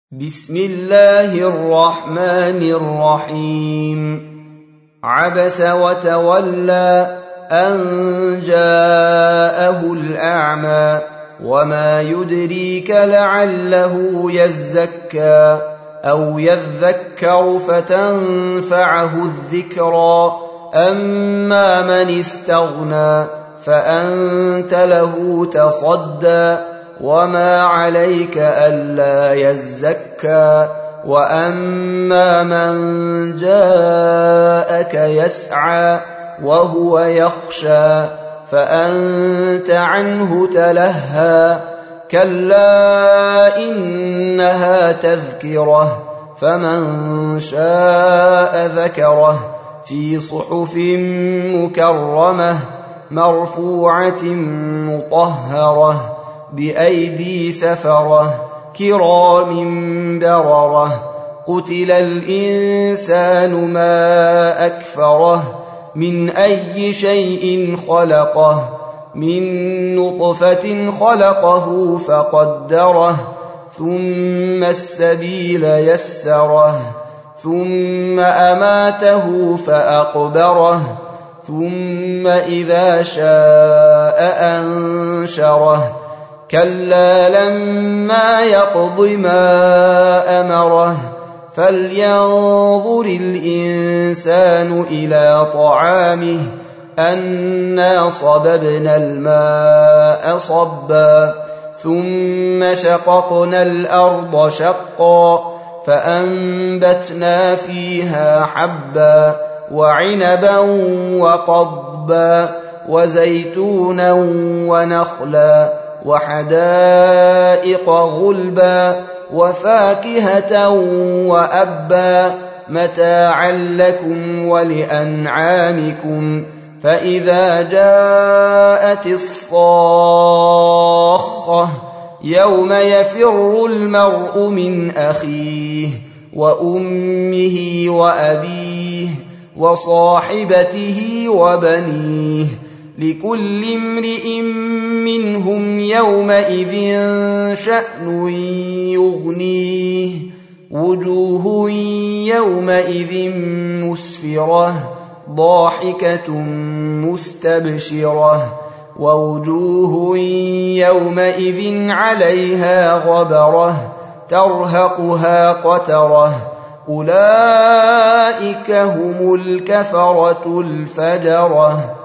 بسم الله الرحمن الرحيم. عبس وتولى أن جاءه الأعمى وما يدريك لعله يزكى أو يذكر فتنفعه الذكرى أما من استغنى فأنت له تصدى وما عليك ألا يزكى وأما من جاءك يسعى وهو يخشى فأنت عنه تلهى كلا إنها تذكرة فمن شاء ذكره في صحف مكرمة مرفوعة مطهرة بأيدي سفرة كرام بررة قتل الإنسان ما أكفره من أي شيء خلقه من نطفة خلقه فقدره ثم السبيل يسره ثم أماته فأقبره ثم إذا شاء أنشره كلا لما يقض ما أمره فلينظر الإنسان إلى طعامه أنا صببنا الماء صبا ثم شققنا الأرض شقا فأنبتنا فيها حبا وعنبا وقضبا وزيتونا ونخلا وحدائق غلبا وفاكهة وأبا متاعا لكم ولأنعامكم فإذا جاءت الصاخة يوم يفر المرء من أخيه وأمه وأبيه وصاحبته وبنيه لكل امرئ منهم يومئذ شأن يغنيه وجوه يومئذ مسفرة ضاحكة مستبشرة ووجوه يومئذ عليها غبرة ترهقها قترة أولئك هم الكفرة الفجرة.